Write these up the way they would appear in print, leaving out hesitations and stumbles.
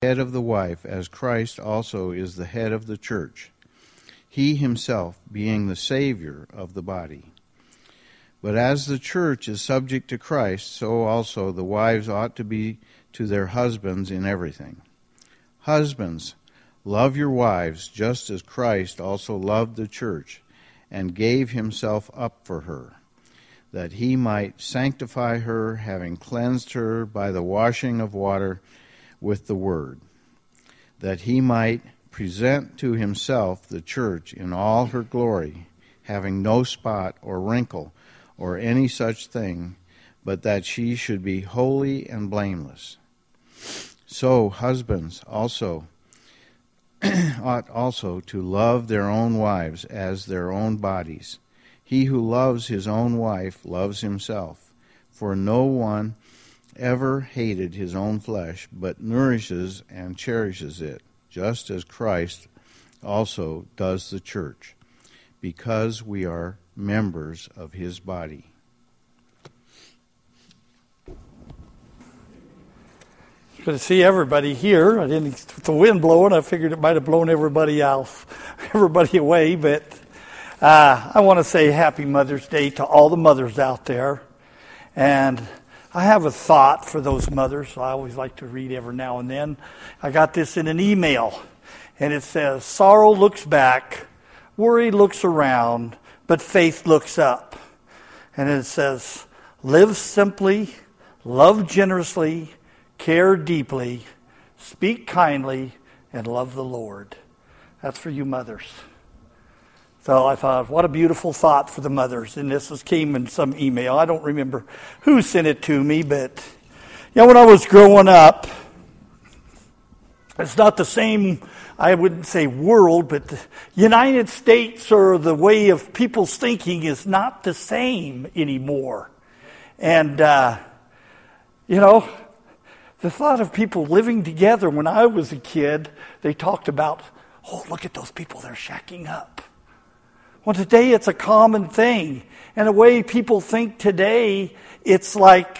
head of the wife, as Christ also is the head of the church, he himself being the Savior of the body. But as the church is subject to Christ, so also the wives ought to be to their husbands in everything. Husbands, love your wives, just as Christ also loved the church, and gave himself up for her, that he might sanctify her, having cleansed her by the washing of water with the word, that he might present to himself the church in all her glory, having no spot or wrinkle or any such thing, but that she should be holy and blameless. So husbands also ought also to love their own wives as their own bodies. He who loves his own wife loves himself, for no one ever hated his own flesh, but nourishes and cherishes it, just as Christ also does the church, because we are members of his body. Good to see everybody here. With the wind blowing, I figured it might have blown everybody away, but I want to say Happy Mother's Day to all the mothers out there. And I have a thought for those mothers. I always like to read every now and then. I got this in an email, and it says, sorrow looks back, worry looks around, but faith looks up. And it says, live simply, love generously, care deeply, speak kindly, and love the Lord. That's for you mothers. So I thought, what a beautiful thought for the mothers. And this came in some email. I don't remember who sent it to me, but when I was growing up, it's not the same, I wouldn't say world, but the United States or the way of people's thinking is not the same anymore. And, the thought of people living together, when I was a kid, they talked about, oh, look at those people, they're shacking up. Well, today it's a common thing. And the way people think today, it's like,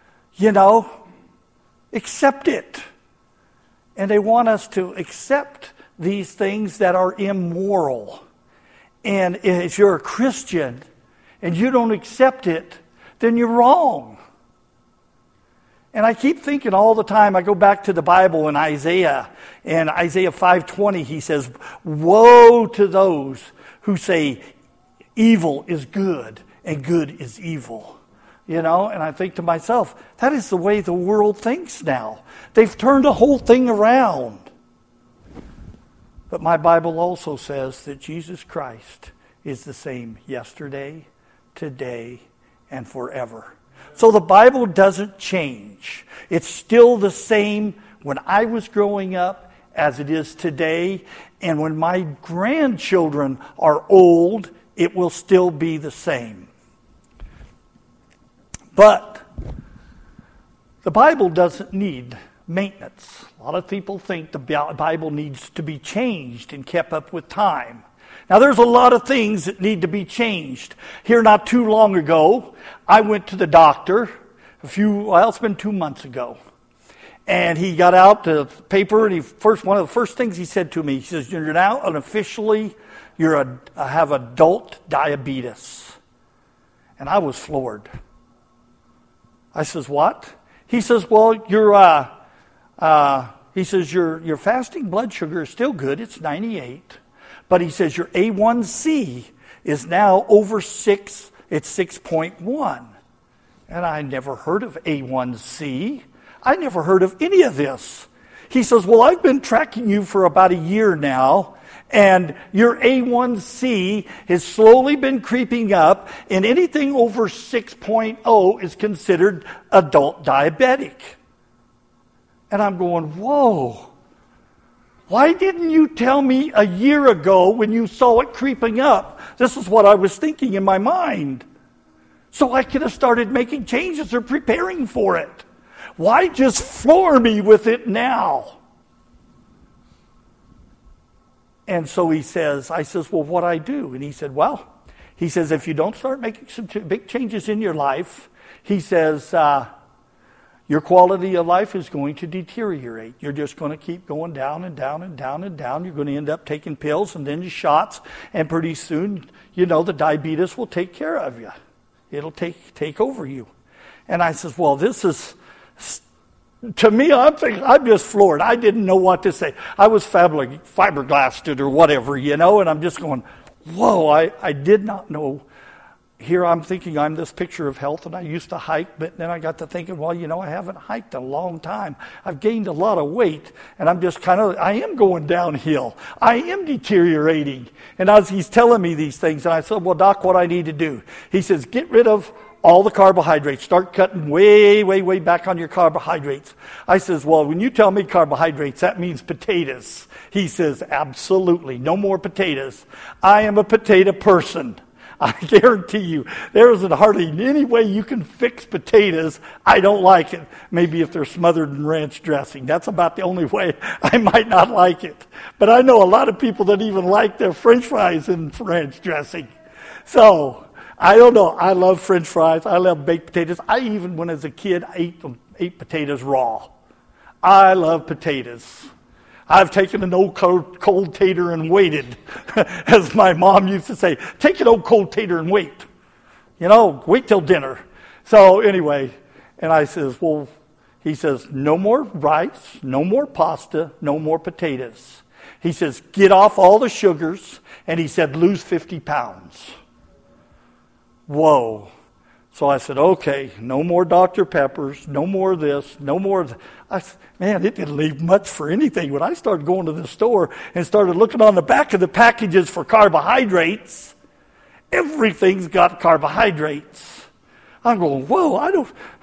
accept it. And they want us to accept these things that are immoral. And if you're a Christian and you don't accept it, then you're wrong. And I keep thinking all the time, I go back to the Bible in Isaiah, and Isaiah 5:20, he says, woe to those who say evil is good and good is evil. And I think to myself, that is the way the world thinks now. They've turned the whole thing around. But my Bible also says that Jesus Christ is the same yesterday, today, and forever. So the Bible doesn't change. It's still the same when I was growing up as it is today. And when my grandchildren are old, it will still be the same. But the Bible doesn't need maintenance. A lot of people think the Bible needs to be changed and kept up with time. Now, there's a lot of things that need to be changed. Here not too long ago, I went to the doctor it's been 2 months ago. And he got out the paper, and one of the first things he said to me, he says, you're now unofficially, have adult diabetes. And I was floored. I says, what? He says, well, your fasting blood sugar is still good. It's 98. But he says your A1C is now over 6. It's 6.1. And I never heard of A1C. I never heard of any of this. He says, well, I've been tracking you for about a year now, and your A1C has slowly been creeping up, and anything over 6.0 is considered adult diabetic. And I'm going, whoa. Why didn't you tell me a year ago when you saw it creeping up? This is what I was thinking in my mind. So I could have started making changes or preparing for it. Why just floor me with it now? And so I says, well, what I do? And he said, if you don't start making some big changes in your life, he says, your quality of life is going to deteriorate. You're just going to keep going down and down and down and down. You're going to end up taking pills and then shots, and pretty soon, the diabetes will take care of you. It'll take over you. And I says, well, this is, to me, I'm just floored. I didn't know what to say. I was fiberglassed or whatever, and I'm just going, whoa, I did not know. Here I'm thinking I'm this picture of health, and I used to hike, but then I got to thinking, well, I haven't hiked a long time. I've gained a lot of weight, and I'm just I am going downhill. I am deteriorating. And as he's telling me these things, and I said, well, Doc, what I need to do? He says, get rid of all the carbohydrates. Start cutting way, way, way back on your carbohydrates. I says, well, when you tell me carbohydrates, that means potatoes. He says, absolutely, no more potatoes. I am a potato person. I guarantee you, there isn't hardly any way you can fix potatoes. I don't like it. Maybe if they're smothered in ranch dressing. That's about the only way I might not like it. But I know a lot of people that even like their French fries in ranch dressing. So, I don't know. I love French fries. I love baked potatoes. I even, when I was a kid, ate potatoes raw. I love potatoes. I've taken an old cold tater and waited, as my mom used to say, take an old cold tater and wait. Wait till dinner. So anyway, and I says, well, he says, no more rice, no more pasta, no more potatoes. He says, get off all the sugars, and he said, lose 50 pounds. Whoa. So I said, okay, no more Dr. Peppers, no more this, no more man, it didn't leave much for anything. When I started going to the store and started looking on the back of the packages for carbohydrates, everything's got carbohydrates. I'm going, whoa,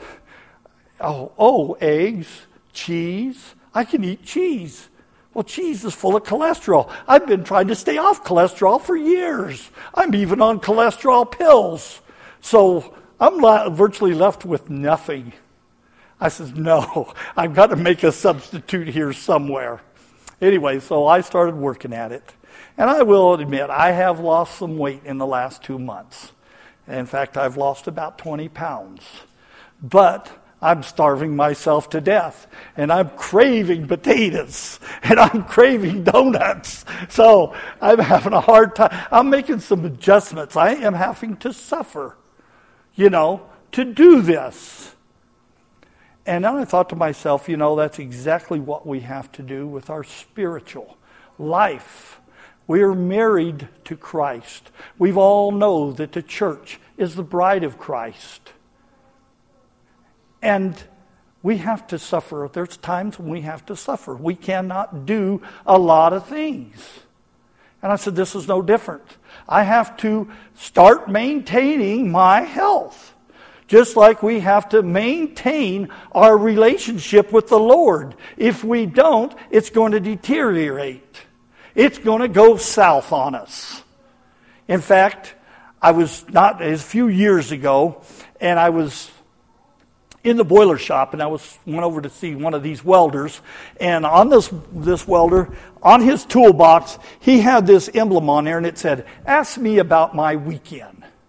eggs, cheese. I can eat cheese. Well, cheese is full of cholesterol. I've been trying to stay off cholesterol for years. I'm even on cholesterol pills. So I'm virtually left with nothing. I says, no, I've got to make a substitute here somewhere. Anyway, so I started working at it. And I will admit, I have lost some weight in the last 2 months. In fact, I've lost about 20 pounds. But I'm starving myself to death. And I'm craving potatoes. And I'm craving donuts. So I'm having a hard time. I'm making some adjustments. I am having to suffer, to do this. And then I thought to myself, that's exactly what we have to do with our spiritual life. We are married to Christ. We all know that the church is the bride of Christ. And we have to suffer. There's times when we have to suffer. We cannot do a lot of things. And I said, this is no different. I have to start maintaining my health. Just like we have to maintain our relationship with the Lord. If we don't, it's going to deteriorate. It's going to go south on us. In fact, a few years ago, and I was in the boiler shop, and I went over to see one of these welders, and on this welder, on his toolbox, he had this emblem on there, and it said, ask me about my weekend.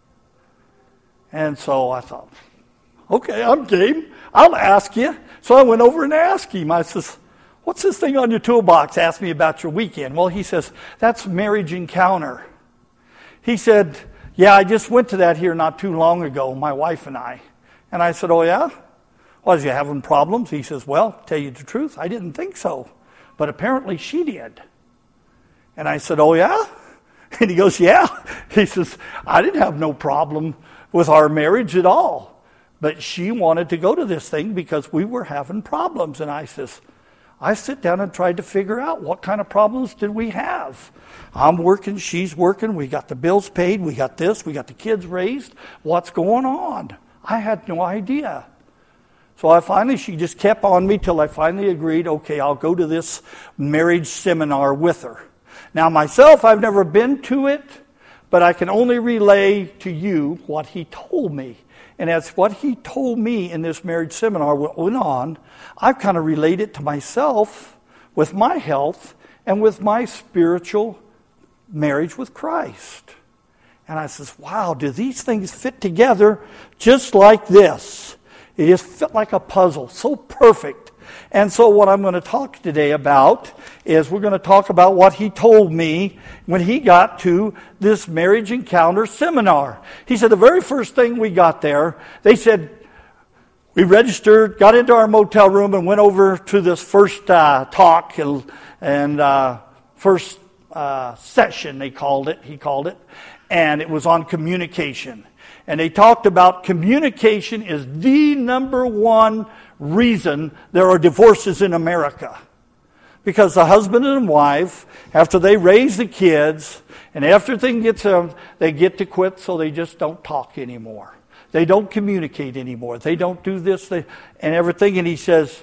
And so I thought, okay, I'm game. I'll ask you. So I went over and asked him. I says, what's this thing on your toolbox? Ask me about your weekend. Well, he says, that's Marriage Encounter. He said, yeah, I just went to that here not too long ago, my wife and I. And I said, oh, yeah? Was you having problems? He says, well, tell you the truth, I didn't think so. But apparently she did. And I said, oh, yeah? And he goes, yeah. He says, I didn't have no problem with our marriage at all. But she wanted to go to this thing because we were having problems. And I sit down and tried to figure out what kind of problems did we have. I'm working, she's working, we got the bills paid, we got this, we got the kids raised. What's going on? I had no idea. So she just kept on me till I finally agreed, okay, I'll go to this marriage seminar with her. Now myself, I've never been to it, but I can only relay to you what he told me. And as what he told me in this marriage seminar went on, I've kind of related to myself with my health and with my spiritual marriage with Christ. And I says, wow, do these things fit together just like this? It just fit like a puzzle, so perfect. And so what I'm going to talk today about is we're going to talk about what he told me when he got to this Marriage Encounter seminar. He said the very first thing we got there, they said, we registered, got into our motel room, and went over to this first talk and first session, he called it, and it was on communication. And they talked about communication is the number one reason there are divorces in America. Because the husband and wife, after they raise the kids, and after everything gets them, they get to quit, so they just don't talk anymore. They don't communicate anymore. They don't do this and everything. And he says,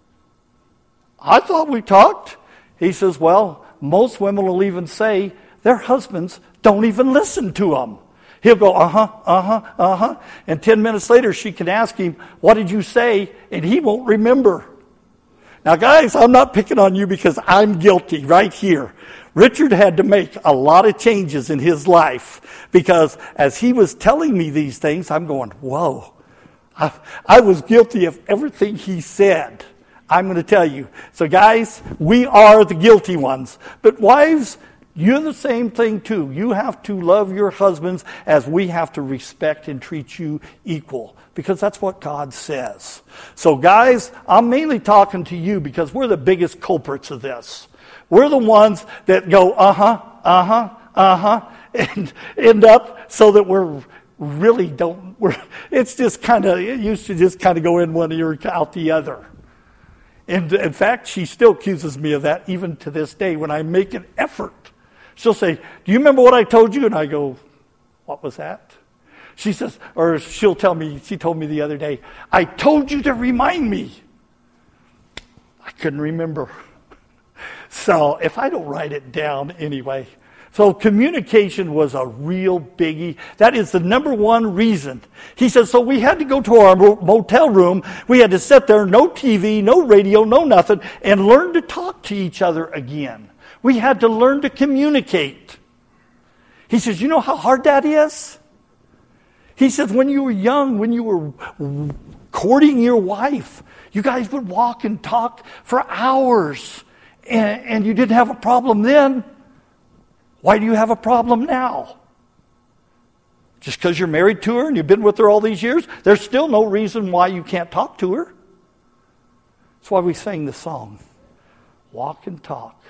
I thought we talked. He says, well, most women will even say their husbands don't even listen to them. He'll go, and 10 minutes later she can ask him, what did you say? And he won't remember. Now guys, I'm not picking on you because I'm guilty right here. Richard had to make a lot of changes in his life because as he was telling me these things, I'm going, whoa, I was guilty of everything he said. I'm going to tell you. So guys, we are the guilty ones. But wives, you're the same thing too. You have to love your husbands as we have to respect and treat you equal. Because that's what God says. So guys, I'm mainly talking to you because we're the biggest culprits of this. We're the ones that go, and end up so that it's just it used to just kind of go in one ear, out the other. And in fact, she still accuses me of that even to this day when I make an effort. She'll say, do you remember what I told you? And I go, what was that? She says, or she'll tell me, she told me the other day, I told you to remind me. I couldn't remember. So if I don't write it down anyway. So communication was a real biggie. That is the number one reason. He says, so we had to go to our motel room. We had to sit there, no TV, no radio, no nothing, and learn to talk to each other again. We had to learn to communicate. He says, you know how hard that is? He says, when you were young, when you were courting your wife, you guys would walk and talk for hours, and you didn't have a problem then. Why do you have a problem now? Just because you're married to her and you've been with her all these years? There's still no reason why you can't talk to her. That's why we sang the song, Walk and Talk.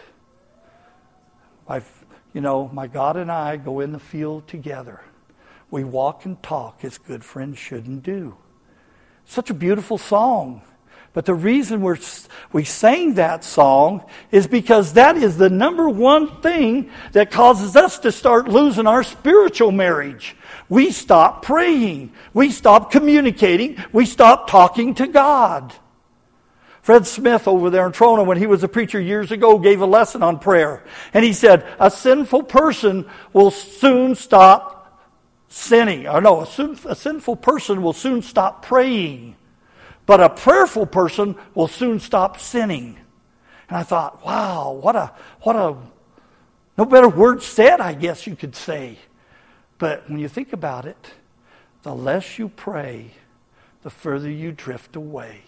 My God and I go in the field together. We walk and talk as good friends shouldn't do. Such a beautiful song. But the reason we sang that song is because that is the number one thing that causes us to start losing our spiritual marriage. We stop praying. We stop communicating. We stop talking to God. Fred Smith over there in Toronto, when he was a preacher years ago, gave a lesson on prayer. And he said, a sinful person will soon stop sinning. A sinful person will soon stop praying. But a prayerful person will soon stop sinning. And I thought, wow, what a no better word said, I guess you could say. But when you think about it, the less you pray, the further you drift away.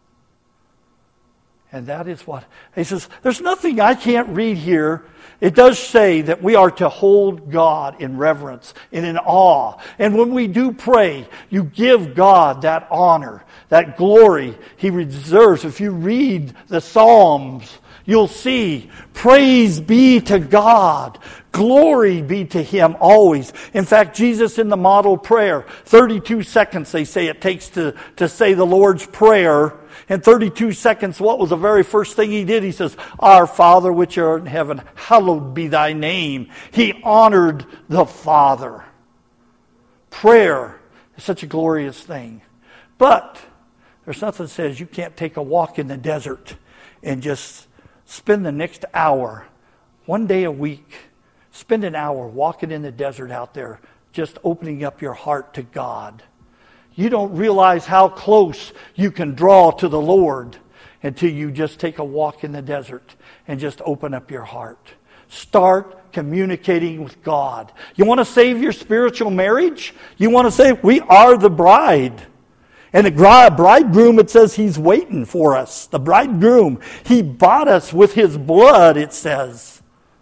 And that is what, he says, there's nothing I can't read here. It does say that we are to hold God in reverence and in awe. And when we do pray, you give God that honor, that glory He reserves. If you read the Psalms, you'll see, praise be to God. Glory be to Him always. In fact, Jesus in the model prayer, 32 seconds they say it takes to say the Lord's Prayer. In 32 seconds, what was the very first thing He did? He says, Our Father which art in heaven, hallowed be Thy name. He honored the Father. Prayer is such a glorious thing. But there's nothing that says you can't take a walk in the desert and just spend the next hour, one day a week, spend an hour walking in the desert out there, just opening up your heart to God. You don't realize how close you can draw to the Lord until you just take a walk in the desert and just open up your heart. Start communicating with God. You want to save your spiritual marriage? You want to say, we are the bride. And the bridegroom, it says he's waiting for us. The bridegroom, he bought us with his blood, it says.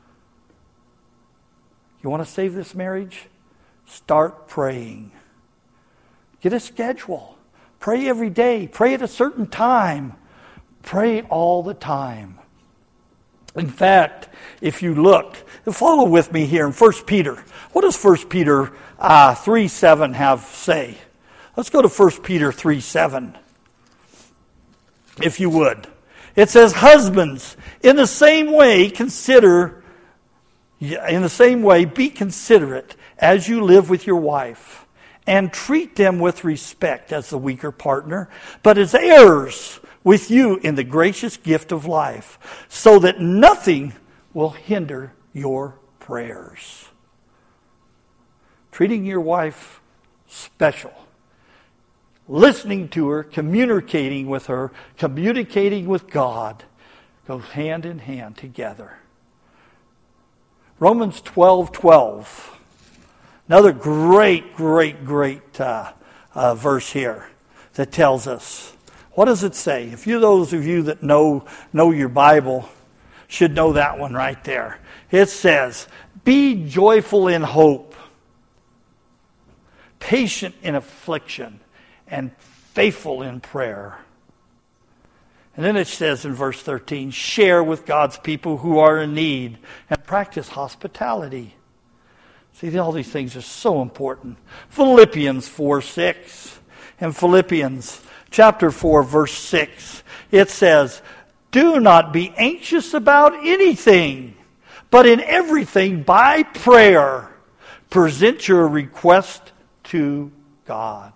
You want to save this marriage? Start praying. Get a schedule. Pray every day. Pray at a certain time. Pray all the time. In fact, if you look, follow with me here in 1 Peter. What does 1 Peter 3:7 have say? Let's go to 1 Peter 3:7, if you would. It says, husbands, in the same way, be considerate as you live with your wife, and treat them with respect as the weaker partner, but as heirs with you in the gracious gift of life, so that nothing will hinder your prayers. Treating your wife special. Listening to her, communicating with her, communicating with God goes hand in hand together. Romans 12:12. Another great verse here that tells us. What does it say? If you, those of you that know your Bible, should know that one right there. It says, be joyful in hope, patient in affliction, and faithful in prayer. And then it says in verse 13, share with God's people who are in need and practice hospitality. See, all these things are so important. Philippians 4:6 and Philippians chapter 4, verse 6, it says, do not be anxious about anything, but in everything by prayer, present your request to God.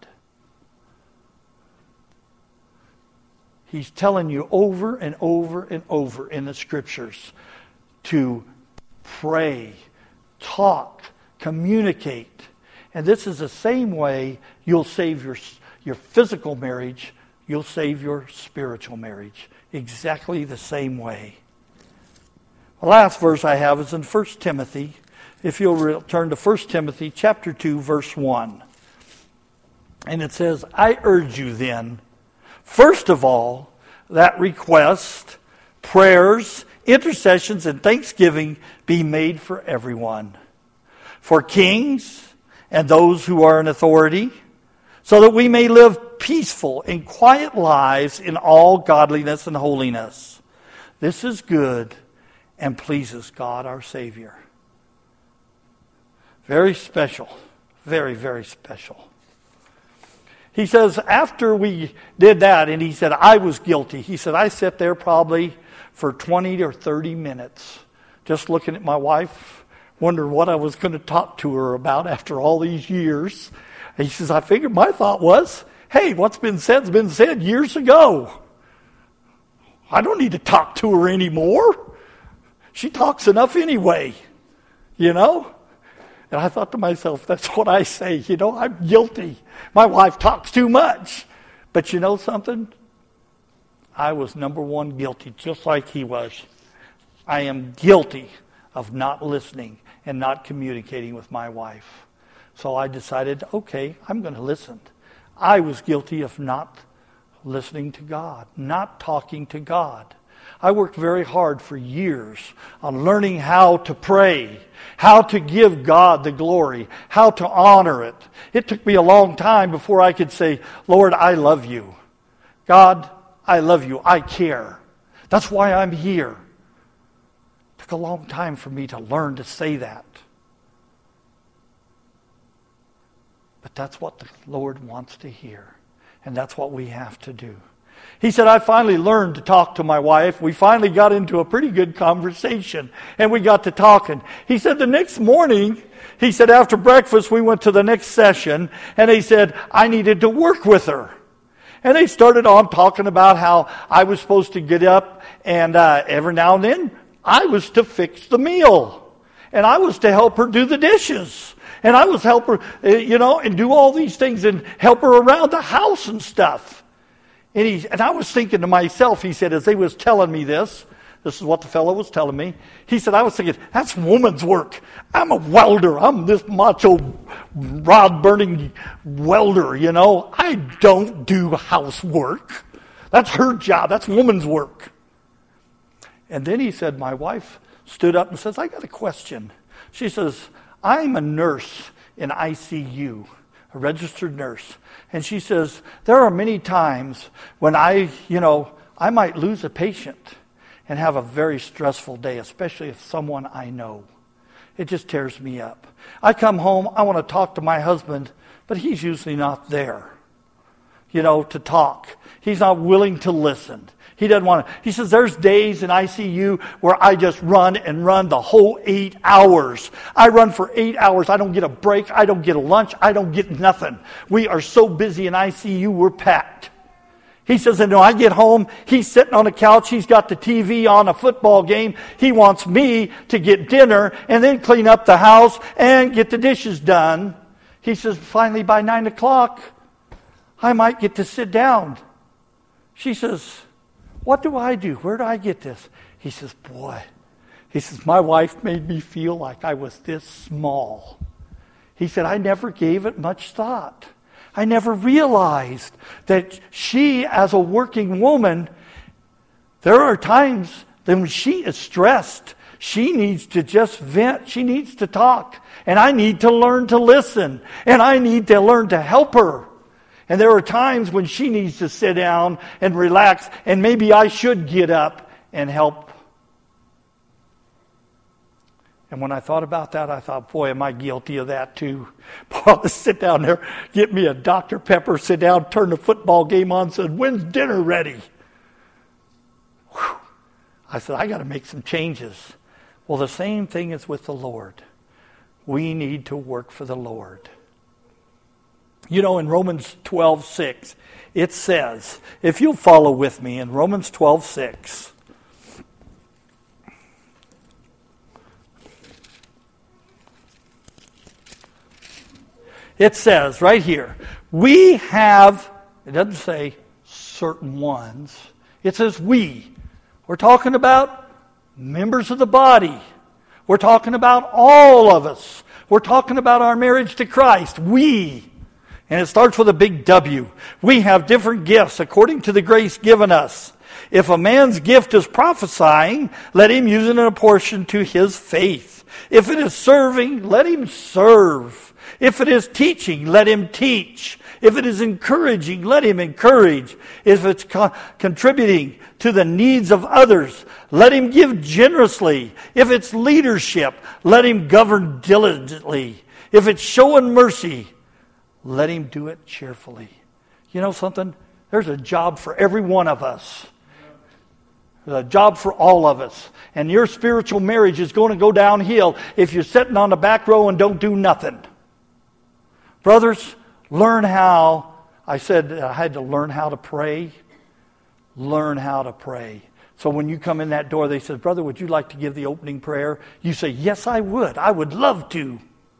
He's telling you over and over and over in the Scriptures to pray, talk, communicate. And this is the same way you'll save your physical marriage, you'll save your spiritual marriage. Exactly the same way. The last verse I have is in 1 Timothy. If you'll turn to 1 Timothy chapter 2, verse 1. And it says, I urge you then, first of all, that requests, prayers, intercessions, and thanksgiving be made for everyone, for kings and those who are in authority, so that we may live peaceful and quiet lives in all godliness and holiness. This is good and pleases God our Savior. Very special. Very, very special. He says, after we did that, and he said, I was guilty. He said, I sat there probably for 20 or 30 minutes just looking at my wife, wondering what I was going to talk to her about after all these years. And he says, I figured my thought was, hey, what's been said's been said years ago. I don't need to talk to her anymore. She talks enough anyway, you know? And I thought to myself, that's what I say, you know, I'm guilty. My wife talks too much. But you know something? I was number one guilty, just like he was. I am guilty of not listening and not communicating with my wife. So I decided, okay, I'm going to listen. I was guilty of not listening to God, not talking to God. I worked very hard for years on learning how to pray, how to give God the glory, how to honor it. It took me a long time before I could say, Lord, I love you. God, I love you. I care. That's why I'm here. It took a long time for me to learn to say that. But that's what the Lord wants to hear. And that's what we have to do. He said, I finally learned to talk to my wife. We finally got into a pretty good conversation. And we got to talking. He said, the next morning, he said, after breakfast, we went to the next session. And he said, I needed to work with her. And they started on talking about how I was supposed to get up. And every now and then, I was to fix the meal. And I was to help her do the dishes. And I was help her, and do all these things and help her around the house and stuff. And I was thinking to myself, he said, as they was telling me this, This is what the fellow was telling me. He said, I was thinking, that's woman's work. I'm a welder. I'm this macho rod-burning welder, you know. I don't do housework. That's her job. That's woman's work. And then he said, my wife stood up and says, I got a question. She says, I'm a nurse in ICU, a registered nurse. And she says, there are many times when I might lose a patient and have a very stressful day, especially if someone I know. It just tears me up. I come home, I want to talk to my husband, but he's usually not there, to talk. He's not willing to listen. He doesn't want to. He says, there's days in ICU where I just run the whole 8 hours. I run for 8 hours. I don't get a break. I don't get a lunch. I don't get nothing. We are so busy in ICU, we're packed. He says, and when I get home, he's sitting on the couch. He's got the TV on, a football game. He wants me to get dinner and then clean up the house and get the dishes done. He says, finally by 9 o'clock, I might get to sit down. She says, what do I do? Where do I get this? He says, boy. He says, my wife made me feel like I was this small. He said, I never gave it much thought. I never realized that she, as a working woman, there are times that when she is stressed, she needs to just vent. She needs to talk. And I need to learn to listen. And I need to learn to help her. And there are times when she needs to sit down and relax, and maybe I should get up and help. And when I thought about that, I thought, boy, am I guilty of that too. Boy, I'll sit down there, get me a Dr. Pepper, sit down, turn the football game on, said, when's dinner ready? Whew. I said, I got to make some changes. Well, the same thing is with the Lord. We need to work for the Lord. In Romans 12:6, it says, if you'll follow with me in Romans 12:6, it says right here, we have, it doesn't say certain ones, it says we. We're talking about members of the body. We're talking about all of us. We're talking about our marriage to Christ. We. And it starts with a big W. We have different gifts according to the grace given us. If a man's gift is prophesying, let him use it in proportion to his faith. If it is serving, let him serve. If it is teaching, let him teach. If it is encouraging, let him encourage. If it's contributing to the needs of others, let him give generously. If it's leadership, let him govern diligently. If it's showing mercy, let him do it cheerfully. You know something? There's a job for every one of us. There's a job for all of us. And your spiritual marriage is going to go downhill if you're sitting on the back row and don't do nothing. Brothers, learn how. I said I had to learn how to pray. Learn how to pray. So when you come in that door, they said, brother, would you like to give the opening prayer? You say, yes, I would. I would love to.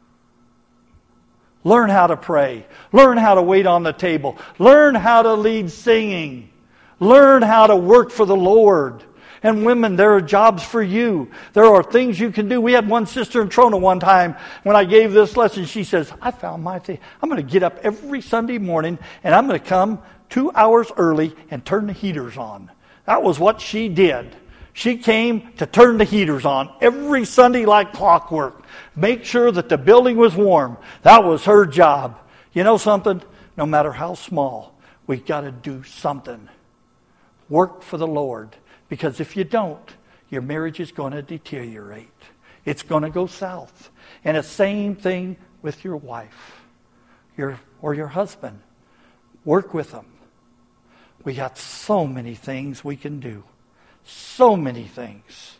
Learn how to pray. Learn how to wait on the table. Learn how to lead singing. Learn how to work for the Lord. And women, there are jobs for you. There are things you can do. We had one sister in Trona one time when I gave this lesson. She says, I found my thing. I'm going to get up every Sunday morning and I'm going to come 2 hours early and turn the heaters on. That was what she did. She came to turn the heaters on every Sunday like clockwork. Make sure that the building was warm. That was her job. You know something? No matter how small, we've got to do something. Work for the Lord. Because if you don't, your marriage is going to deteriorate. It's going to go south. And the same thing with your wife or your husband. Work with them. We got so many things we can do. So many things.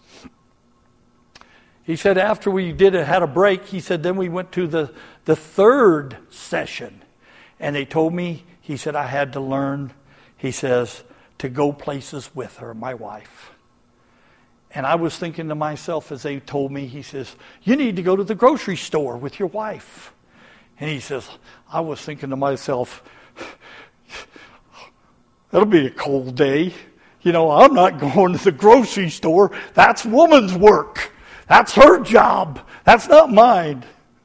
He said after we had a break, he said then we went to the third session. And they told me, he said I had to learn, he says, to go places with her, my wife. And I was thinking to myself as they told me, he says, you need to go to the grocery store with your wife. And he says, I was thinking to myself, it'll be a cold day. I'm not going to the grocery store. That's woman's work. That's her job. That's not mine.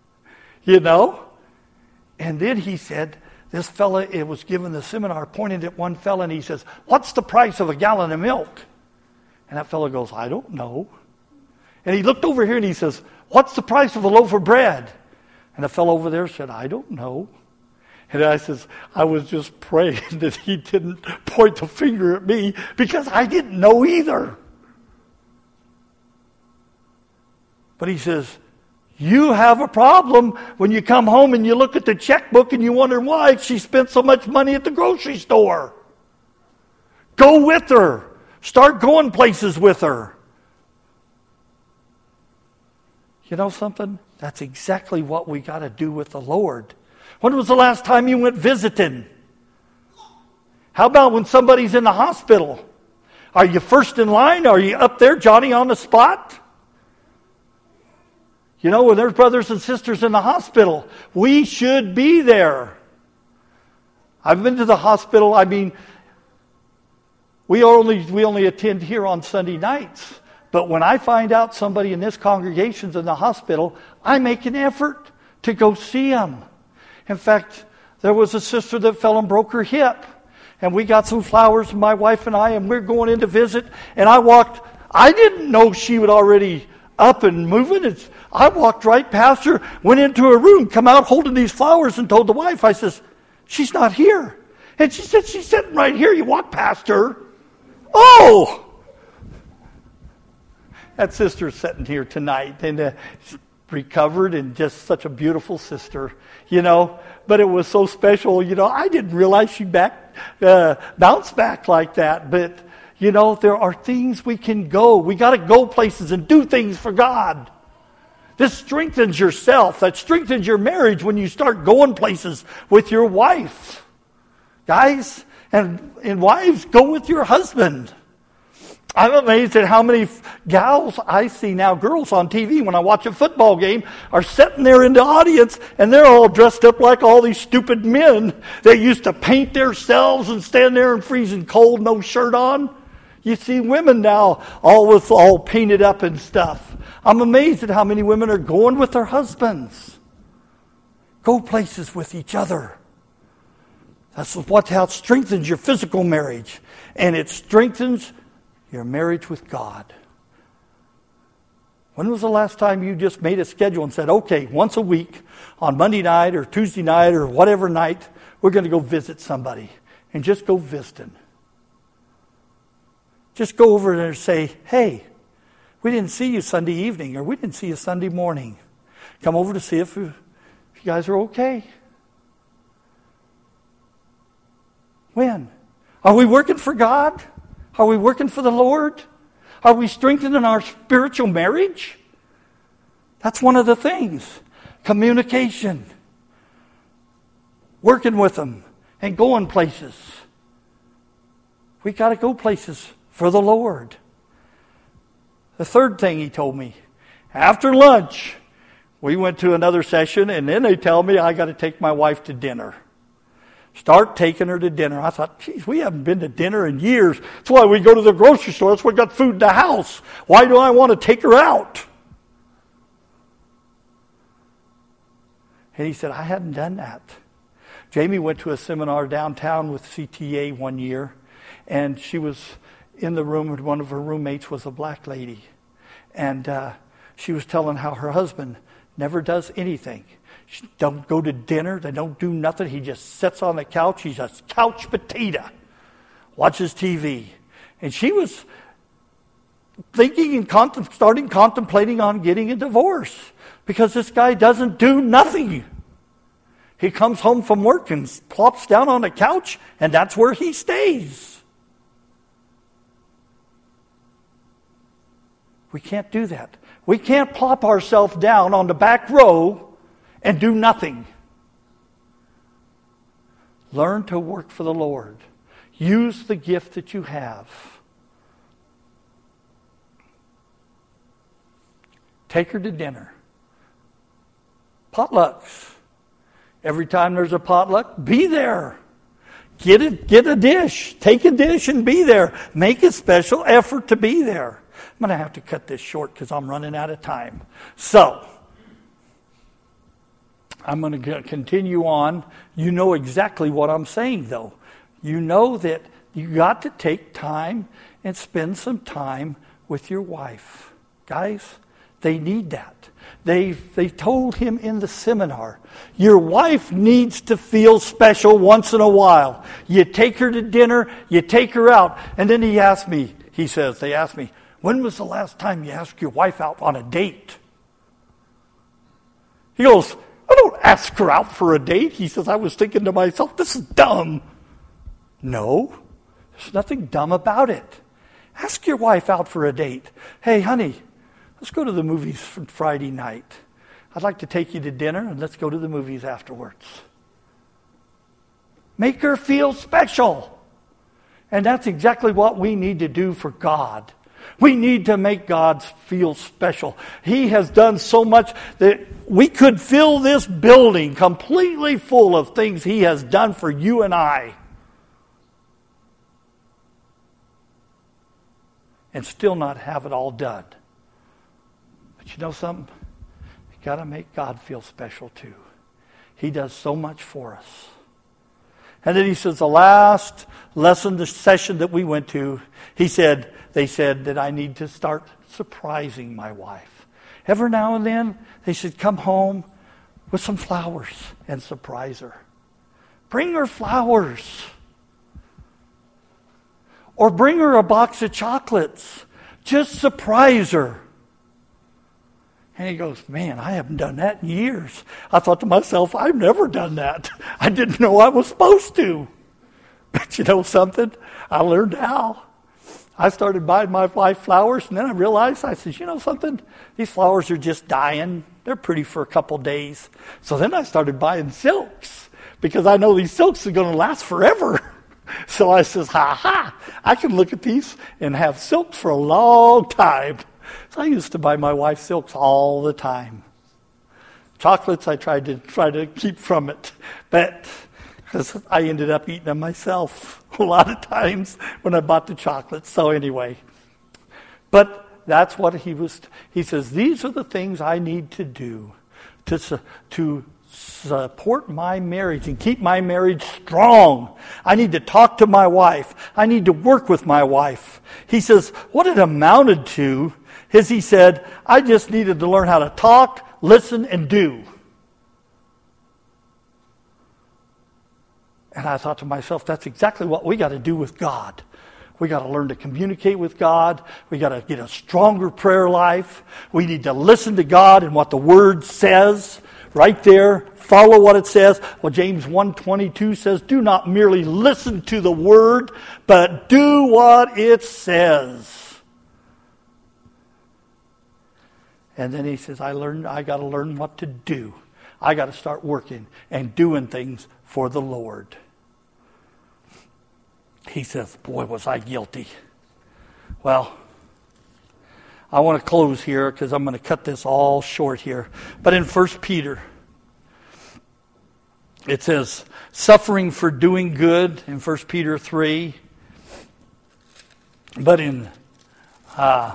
And then he said, this fella, it was given the seminar, pointed at one fella, and he says, what's the price of a gallon of milk? And that fella goes, I don't know. And he looked over here and he says, what's the price of a loaf of bread? And the fellow over there said, I don't know. And I says, I was just praying that he didn't point the finger at me because I didn't know either. But he says, you have a problem when you come home and you look at the checkbook and you wonder why she spent so much money at the grocery store. Go with her. Start going places with her. You know something? That's exactly what we got to do with the Lord. When was the last time you went visiting? How about when somebody's in the hospital? Are you first in line? Are you up there, Johnny on the spot? When there's brothers and sisters in the hospital, we should be there. I've been to the hospital. We only attend here on Sunday nights. But when I find out somebody in this congregation's in the hospital, I make an effort to go see them. In fact, there was a sister that fell and broke her hip. And we got some flowers, my wife and I, and we're going in to visit. And I didn't know she was already up and moving. I walked right past her, went into her room, come out holding these flowers, and told the wife, I says, she's not here. And she said, she's sitting right here. You walk past her. Oh! That sister's sitting here tonight and recovered, and just such a beautiful sister, But it was so special, I didn't realize she bounced back like that. But, there are things we can go. We got to go places and do things for God. This strengthens yourself. That strengthens your marriage when you start going places with your wife. Guys and wives, go with your husband. I'm amazed at how many gals I see now, girls on TV, when I watch a football game, are sitting there in the audience, and they're all dressed up like all these stupid men that used to paint themselves and stand there in freezing cold, no shirt on. You see women now all painted up and stuff. I'm amazed at how many women are going with their husbands. Go places with each other. That's how it strengthens your physical marriage, and it strengthens your marriage with God. When was the last time you just made a schedule and said, okay, once a week on Monday night or Tuesday night or whatever night, we're going to go visit somebody, and just go visiting. Just go over there and say, hey, we didn't see you Sunday evening, or we didn't see you Sunday morning. Come over to see if you guys are okay. When? Are we working for God? Are we working for the Lord? Are we strengthening our spiritual marriage? That's one of the things. Communication. Working with them and going places. We got to go places for the Lord. The third thing he told me, after lunch, we went to another session, and then they tell me I got to take my wife to dinner. Start taking her to dinner. I thought, geez, we haven't been to dinner in years. That's why we go to the grocery store. That's why we got food in the house. Why do I want to take her out? And he said, I hadn't done that. Jamie went to a seminar downtown with CTA one year, and she was in the room, and one of her roommates was a black lady. And she was telling how her husband never does anything. She don't go to dinner. They don't do nothing. He just sits on the couch. He's a couch potato. Watches TV. And she was thinking and contemplating on getting a divorce because this guy doesn't do nothing. He comes home from work and plops down on the couch, and that's where he stays. We can't do that. We can't plop ourselves down on the back row and do nothing. Learn to work for the Lord. Use the gift that you have. Take her to dinner. Potlucks. Every time there's a potluck, be there. Get a dish. Take a dish and be there. Make a special effort to be there. I'm going to have to cut this short because I'm running out of time. So, I'm going to continue on. You know exactly what I'm saying, though. You know that you got to take time and spend some time with your wife. Guys, they need that. They told him in the seminar, your wife needs to feel special once in a while. You take her to dinner, you take her out. And then they asked me, when was the last time you asked your wife out on a date? He goes, I don't ask her out for a date. He says, I was thinking to myself, this is dumb. No, there's nothing dumb about it. Ask your wife out for a date. Hey, honey, let's go to the movies for Friday night. I'd like to take you to dinner, and let's go to the movies afterwards. Make her feel special. And that's exactly what we need to do for God. We need to make God feel special. He has done so much that we could fill this building completely full of things He has done for you and I. And still not have it all done. But you know something? You got to make God feel special too. He does so much for us. And then he says, the last lesson, the session that we went to, they said that I need to start surprising my wife. Every now and then, they should come home with some flowers and surprise her. Bring her flowers. Or bring her a box of chocolates. Just surprise her. And he goes, man, I haven't done that in years. I thought to myself, I've never done that. I didn't know I was supposed to. But you know something? I learned how. I started buying my wife flowers, and then I realized, I said, you know something? These flowers are just dying. They're pretty for a couple days. So then I started buying silks, because I know these silks are going to last forever. So I says, I can look at these and have silks for a long time. So I used to buy my wife silks all the time. Chocolates I tried to keep from it, but because I ended up eating them myself a lot of times when I bought the chocolates. So anyway, but that's what he says, these are the things I need to do to support my marriage and keep my marriage strong. I need to talk to my wife. I need to work with my wife. He says, what it amounted to is, he said, I just needed to learn how to talk, listen, and do. And I thought to myself, that's exactly what we got to do with God. We got to learn to communicate with God. We got to get a stronger prayer life. We need to listen to God and what the Word says. Right there, follow what it says. Well, James 1:22 says, do not merely listen to the Word, but do what it says. And then he says, I got to learn what to do. I got to start working and doing things for the Lord. He says, boy, was I guilty. Well, I want to close here because I'm going to cut this all short here. But in 1 Peter, it says, suffering for doing good in 1 Peter 3. But in, I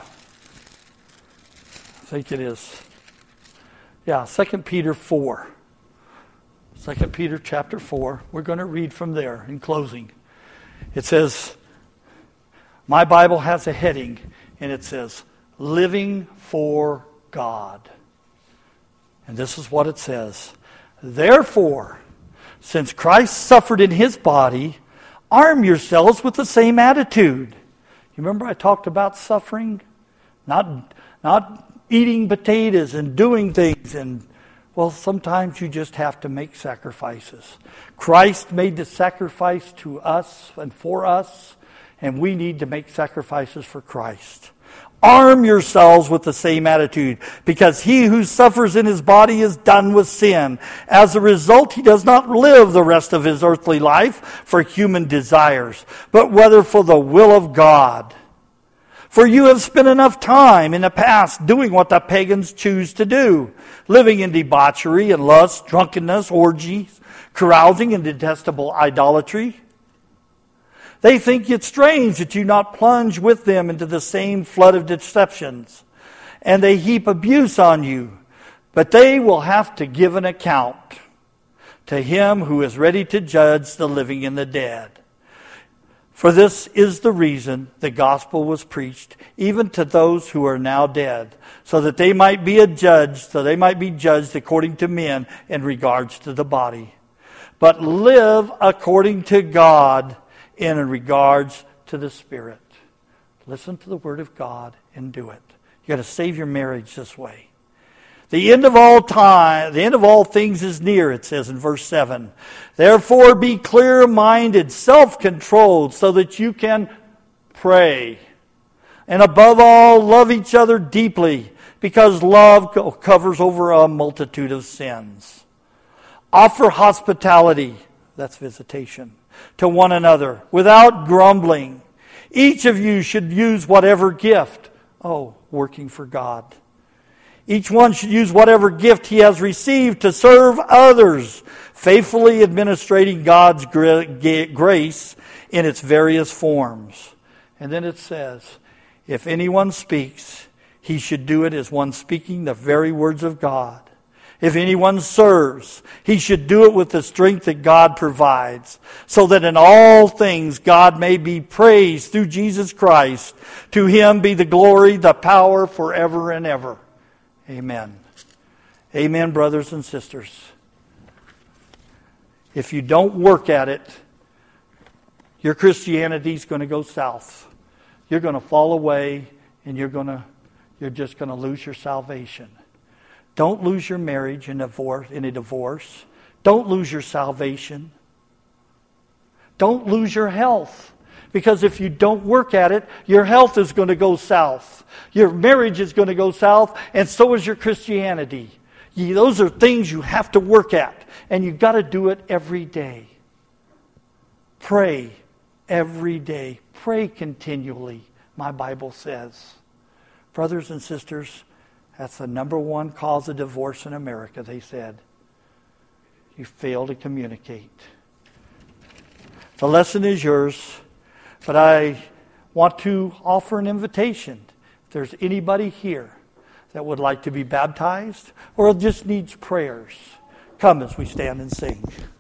think it is, 2 Peter 4. 2 Peter chapter 4. We're going to read from there in closing. It says, my Bible has a heading, and it says, living for God. And this is what it says. Therefore, since Christ suffered in his body, arm yourselves with the same attitude. You remember I talked about suffering? Not eating potatoes and doing things. And, well, sometimes you just have to make sacrifices. Christ made the sacrifice to us and for us, and we need to make sacrifices for Christ. Arm yourselves with the same attitude, because he who suffers in his body is done with sin. As a result, he does not live the rest of his earthly life for human desires, but rather for the will of God. For you have spent enough time in the past doing what the pagans choose to do, living in debauchery and lust, drunkenness, orgies, carousing and detestable idolatry. They think it strange that you not plunge with them into the same flood of deceptions, and they heap abuse on you. But they will have to give an account to him who is ready to judge the living and the dead. For this is the reason the gospel was preached, even to those who are now dead, so that they might be judged according to men in regards to the body, but live according to God in regards to the Spirit. Listen to the word of God and do it. You got to save your marriage this way. The end of all time, the end of all things is near, it says in verse 7. Therefore be clear-minded, self-controlled, so that you can pray. And above all, love each other deeply, because love covers over a multitude of sins. Offer hospitality, that's visitation, to one another, without grumbling. Each of you should use whatever gift. Working for God. Each one should use whatever gift he has received to serve others, faithfully administrating God's grace in its various forms. And then it says, if anyone speaks, he should do it as one speaking the very words of God. If anyone serves, he should do it with the strength that God provides, so that in all things God may be praised through Jesus Christ. To him be the glory, the power forever and ever. Amen. Amen, brothers and sisters. If you don't work at it, your Christianity is going to go south. You're going to fall away, and you're just going to lose your salvation. Don't lose your marriage in a divorce. Don't lose your salvation. Don't lose your health. Because if you don't work at it, your health is going to go south. Your marriage is going to go south, and so is your Christianity. Those are things you have to work at, and you've got to do it every day. Pray every day. Pray continually, my Bible says. Brothers and sisters, that's the number one cause of divorce in America, they said. You fail to communicate. The lesson is yours, but I want to offer an invitation. If there's anybody here that would like to be baptized or just needs prayers, come as we stand and sing.